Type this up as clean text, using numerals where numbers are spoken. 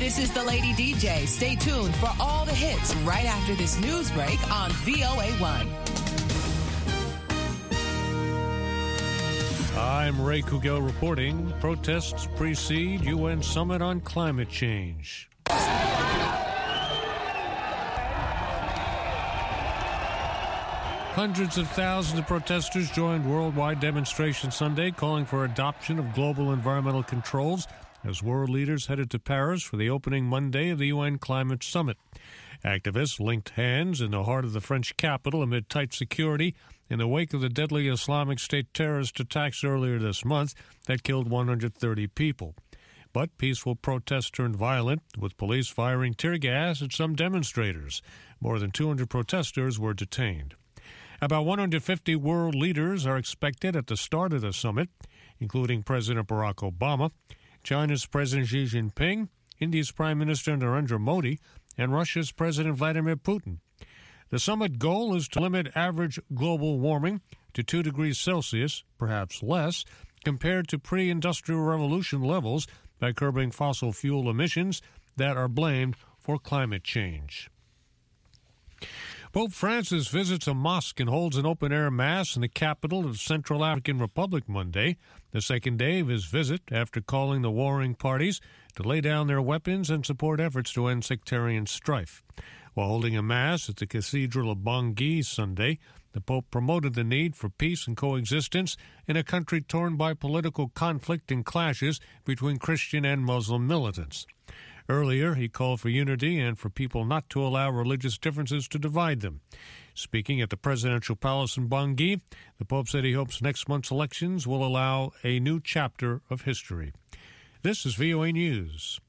This is the Lady DJ. Stay tuned for all the hits right after this news break on VOA1. I'm Ray Kugel reporting. Protests precede UN Summit on Climate Change. Hundreds of thousands of protesters joined worldwide demonstrations Sunday calling for adoption of global environmental controls as world leaders headed to Paris for the opening Monday of the UN Climate Summit. Activists linked hands in the heart of the French capital amid tight security in the wake of the deadly Islamic State terrorist attacks earlier this month that killed 130 people. But peaceful protests turned violent, with police firing tear gas at some demonstrators. More than 200 protesters were detained. About 150 world leaders are expected at the start of the summit, including President Barack Obama, China's President Xi Jinping, India's Prime Minister Narendra Modi, and Russia's President Vladimir Putin. The summit goal is to limit average global warming to 2 degrees Celsius, perhaps less, compared to pre-industrial revolution levels by curbing fossil fuel emissions that are blamed for climate change. Pope Francis visits a mosque and holds an open-air mass in the capital of the Central African Republic Monday, the second day of his visit after calling the warring parties to lay down their weapons and support efforts to end sectarian strife. While holding a mass at the Cathedral of Bangui Sunday, the Pope promoted the need for peace and coexistence in a country torn by political conflict and clashes between Christian and Muslim militants. Earlier, he called for unity and for people not to allow religious differences to divide them. Speaking at the presidential palace in Bangui, the Pope said he hopes next month's elections will allow a new chapter of history. This is VOA News.